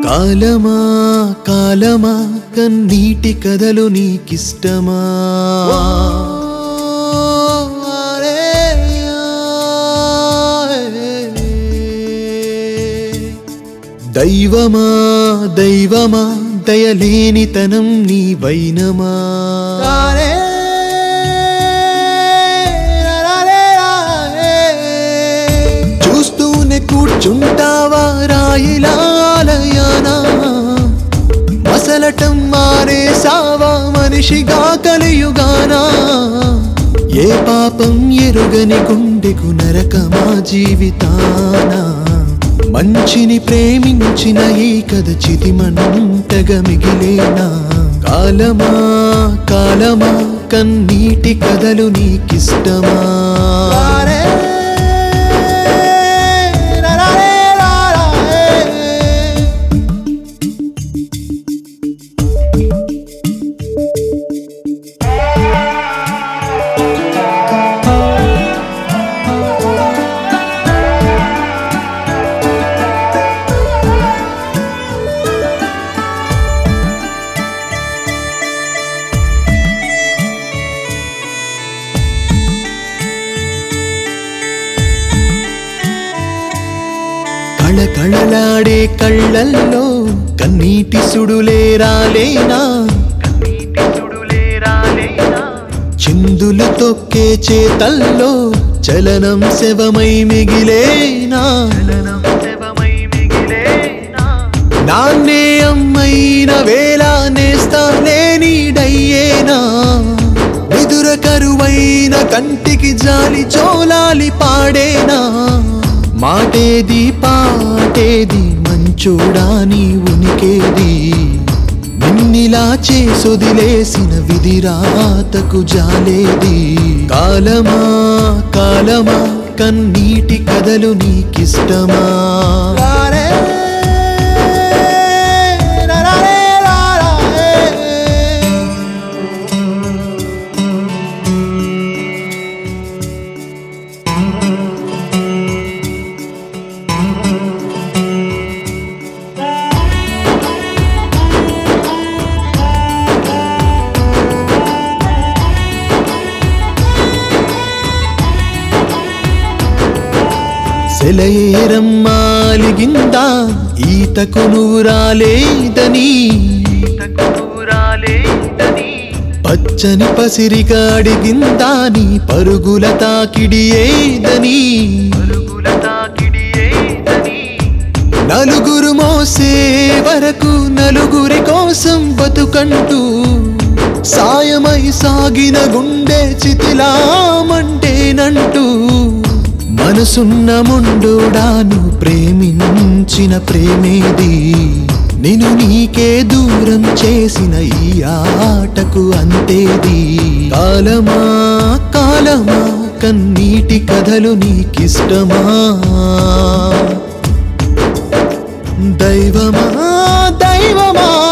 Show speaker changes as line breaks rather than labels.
కాలమా కాలమా కన్నీటి కథలు నీకిష్టమా దైవమా దైవమా దయలేనితనం నీ వైనమా చూస్తూనే కూర్చుంటావా రాయిలాలయానా మసలటం మానేసావా మనిషిగా కలియుగానా ఏ పాపం ఎరుగని గుండెకు నరకమా జీవితానా మంచిని ప్రేమించిన ఈ కథ చితిమంటగా మిగిలేనా కాలమా కాలమా కన్నీటి కథలు నీకిష్టమా కళకళలాడే కళ్ళల్లో కన్నీటి సుడులే రాలేనా చిందులు తొక్కే చేతల్లో చలనం శవమై మిగిలేనా నాన్నే అమ్మైన వేళ నేస్తానే నీడయ్యేనా నిదుర కరువైన కంటికి జాలి చోలాలి పాడేనా మాటేది పాటేది మంచోడా నీ ఉనికేది నిన్నిలా చేసొదిలేసిన విధిరాతకు జాలేది కాలమా కాలమా కన్నీటి కథలు నీకిష్టమా సెలయేరమ్మాలిగిందా ఈతకు నూరాలేదని పచ్చని పసిరిగా అడిగిందా నీ పరుగుల తాకిడి ఏదని నలుగురు మోసే వరకు నలుగురి కోసం బతుకంటూ సాయమై సాగిన గుండె చితిలామంటేనంటూ మనసున్న ముండోడాను ప్రేమించిన ప్రేమేది నిన్ను నీకే దూరం చేసిన ఈ ఆటకు అంతేది కాలమా కాలమా కన్నీటి కథలు నీకిష్టమా దైవమా దైవమా